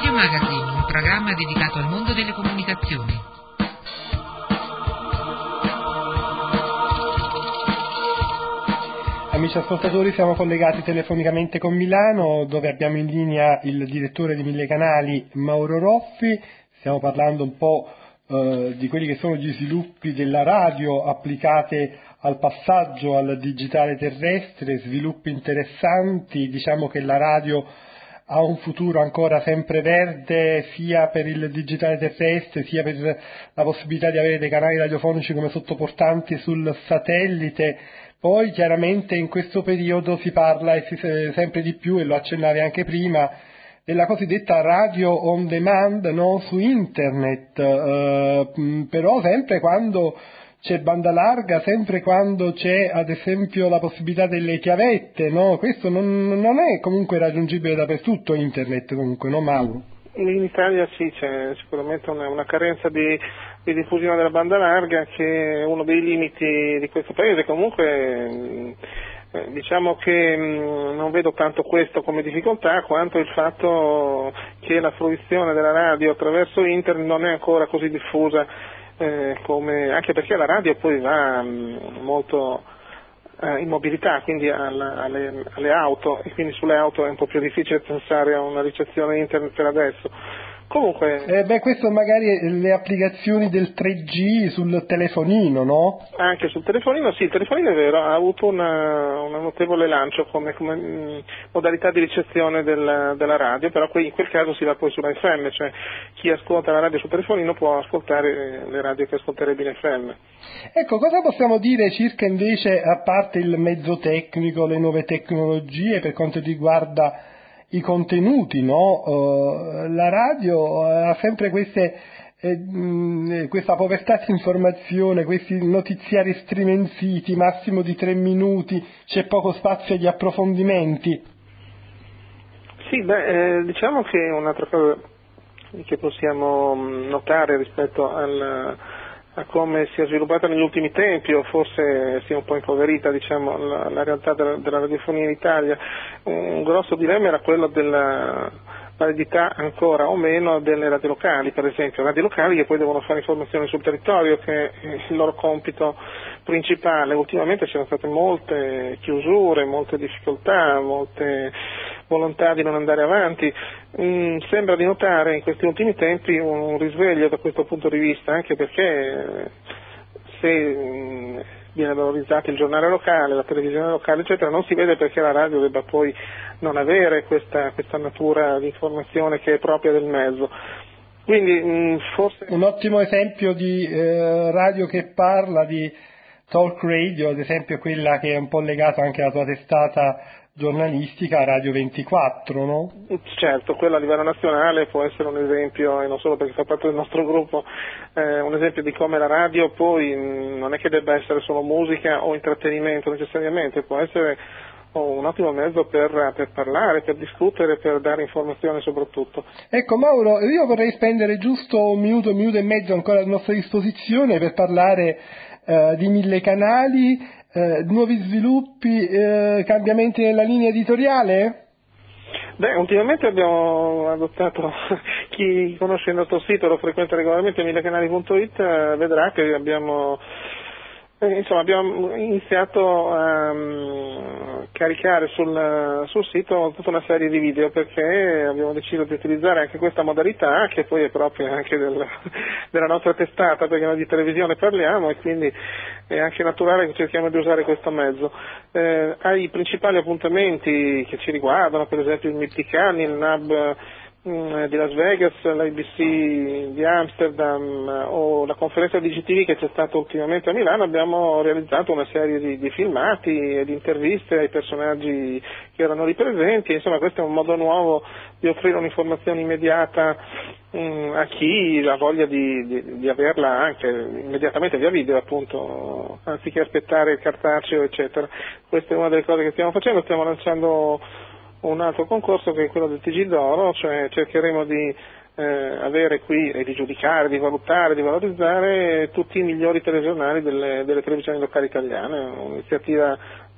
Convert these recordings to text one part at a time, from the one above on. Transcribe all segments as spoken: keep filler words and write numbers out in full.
Radio Magazine, un programma dedicato al mondo delle comunicazioni. Amici ascoltatori, siamo collegati telefonicamente con Milano, dove abbiamo in linea il direttore di Mille Canali, Mauro Roffi. Stiamo parlando un po' eh, di quelli che sono gli sviluppi della radio applicate al passaggio al digitale terrestre, sviluppi interessanti. Diciamo che la radio ha un futuro ancora sempre verde, sia per il digitale terrestre, sia per la possibilità di avere dei canali radiofonici come sottoportanti sul satellite. Poi chiaramente in questo periodo si parla e si, sempre di più, e lo accennavi anche prima, della cosiddetta radio on demand, no? Su internet, eh, però sempre quando c'è banda larga, sempre quando c'è ad esempio la possibilità delle chiavette, no? Questo non, non è comunque raggiungibile dappertutto internet comunque, no Mauro? In Italia sì, c'è sicuramente una, una carenza di, di diffusione della banda larga, che è uno dei limiti di questo paese. Comunque eh, diciamo che mh, non vedo tanto questo come difficoltà quanto il fatto che la fruizione della radio attraverso internet non è ancora così diffusa, eh, come, anche perché la radio poi va mh, molto in mobilità, quindi alla, alle, alle auto, e quindi sulle auto è un po' più difficile pensare a una ricezione internet per adesso. Comunque eh beh, questo magari le applicazioni del tre G sul telefonino, no? Anche sul telefonino, sì, il telefonino è vero, ha avuto una, una notevole lancio come, come mh, modalità di ricezione del, della radio, però qui, in quel caso si va poi sulla F M, cioè chi ascolta la radio sul telefonino può ascoltare le radio che ascolterebbe in F M. Ecco, cosa possiamo dire circa invece, a parte il mezzo tecnico, le nuove tecnologie per quanto riguarda i contenuti, no? Uh, la radio ha sempre queste, eh, mh, questa povertà di informazione, questi notiziari striminziti, massimo di tre minuti, c'è poco spazio di approfondimenti. Sì, beh, eh, diciamo che un'altra cosa che possiamo notare rispetto al, a come si è sviluppata negli ultimi tempi, o forse sia un po' impoverita, diciamo, la, la realtà della, della radiofonia in Italia, un grosso dilemma era quello della validità ancora o meno delle radio locali, per esempio, radio locali che poi devono fare informazioni sul territorio, che è il loro compito principale. Ultimamente c'erano state molte chiusure, molte difficoltà, molte volontà di non andare avanti. Mm, sembra di notare in questi ultimi tempi un risveglio da questo punto di vista, anche perché se mm, viene valorizzato il giornale locale, la televisione locale, eccetera, non si vede perché la radio debba poi non avere questa, questa natura di informazione che è propria del mezzo. Quindi mh, forse un ottimo esempio di eh, radio che parla, di talk radio, ad esempio quella che è un po' legata anche alla tua testata giornalistica, Radio ventiquattro, no? Certo, quello a livello nazionale può essere un esempio, e non solo perché fa parte del nostro gruppo, eh, un esempio di come la radio poi mh, non è che debba essere solo musica o intrattenimento necessariamente, può essere oh, un ottimo mezzo per, per parlare, per discutere, per dare informazione soprattutto. Ecco Mauro, io vorrei spendere giusto un minuto, un minuto e mezzo ancora a nostra disposizione per parlare eh, di Mille Canali. Eh, nuovi sviluppi, eh, cambiamenti nella linea editoriale? Beh, ultimamente abbiamo adottato, chi conosce il nostro sito, lo frequenta regolarmente, millecanali punto it, eh, vedrà che abbiamo eh, insomma abbiamo iniziato a um, caricare sul, sul sito tutta una serie di video, perché abbiamo deciso di utilizzare anche questa modalità, che poi è propria anche del, della nostra testata, perché noi di televisione parliamo, e quindi è anche naturale che cerchiamo di usare questo mezzo. Eh, ai principali appuntamenti che ci riguardano, per esempio il Mythican, il N A B mh, di Las Vegas, l'A B C di Amsterdam eh, o la conferenza di G T V che c'è stata ultimamente a Milano, abbiamo realizzato una serie di, di filmati e di interviste ai personaggi che erano lì presenti. Insomma, questo è un modo nuovo di offrire un'informazione immediata mh, a chi ha voglia di, di, di averla anche immediatamente via video, appunto, anziché aspettare il cartaceo, eccetera. Questa è una delle cose che stiamo facendo. Stiamo lanciando un altro concorso che è quello del T G d'Oro, cioè cercheremo di eh, avere qui e di giudicare, di valutare, di valorizzare tutti i migliori telegiornali delle, delle televisioni locali italiane, un'iniziativa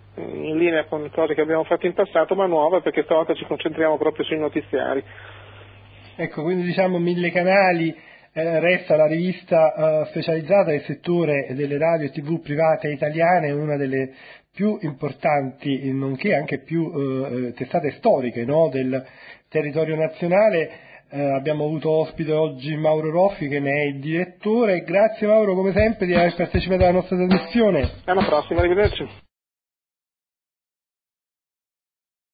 in linea con cose che abbiamo fatto in passato, ma nuova, perché stavolta ci concentriamo proprio sui notiziari. Ecco, quindi diciamo Mille Canali eh, resta la rivista eh, specializzata nel settore delle radio e tv private italiane, una delle più importanti, nonché anche più eh, testate storiche, no, del territorio nazionale. Eh, abbiamo avuto ospite oggi Mauro Roffi, che ne è il direttore. Grazie Mauro come sempre di aver partecipato alla nostra trasmissione. Alla prossima, arrivederci.